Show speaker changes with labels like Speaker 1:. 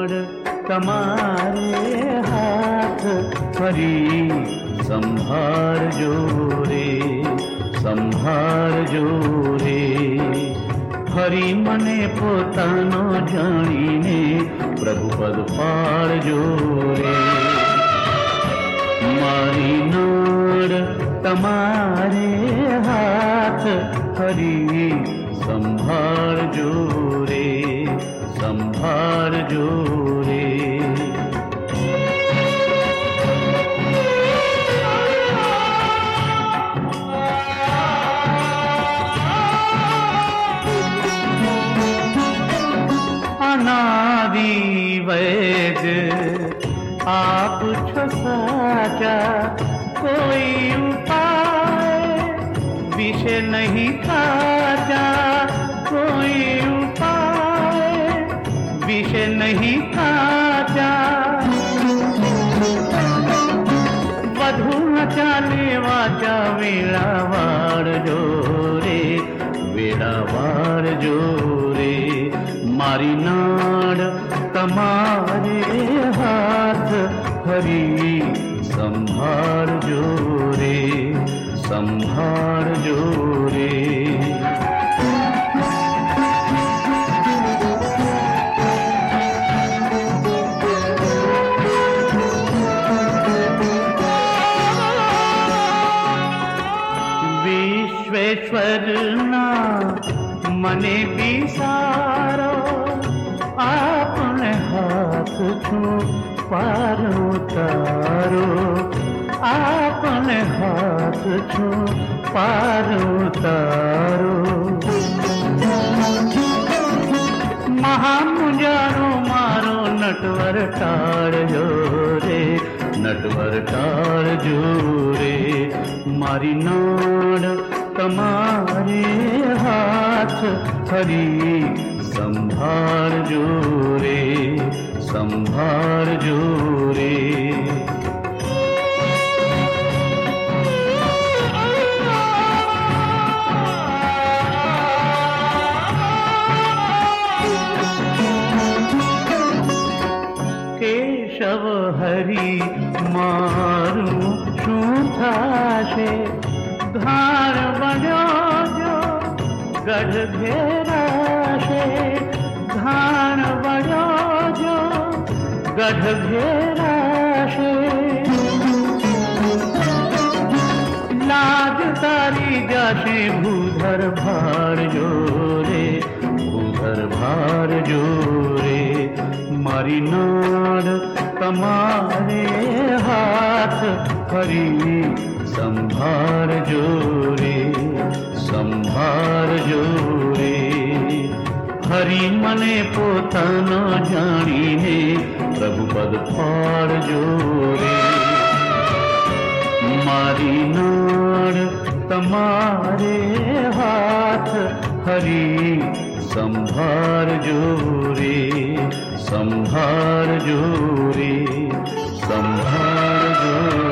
Speaker 1: नाड़ તમારે હાથ ફરી સંભાળજો રે ફરી મને પોતાનો જાણીને પ્રભુ પદ પાડજો રે મારી નાડ તમારે હાથ ફરી સંભાળજો રે अनादि वैद्य आप छो साचा कोई उपाय विषय नहीं काचा कोई उपाय विषय नहीं काचा वधु न चाले वाचा वेळावार जोरे मारी नाड़ तमारे हाथ फरी संभाळજો रे विश्वेश्वर ना मने बिसारो आपने हाथ छू पार उतारो आपने हाथ छू पार उतारो महामुंजारो मारो नटवर टाळजो रे मारी नाड़ तमारे हाथ फरी संभाळજો रे केशव हरि मारू શું થાશે धार बन्यो जो गढ़ घेराशे धार बन्यो जो गढ़ घेराशे लाज तारी जाशे भूधर भारजो रे मारी नाड़ तमारे हाथ फरी संभाळજો रे हरि मने पोतानो जाणीने प्रभु पद पाडજો रे मारी नाड़ तमारे हाथ हरि संभाळજો रे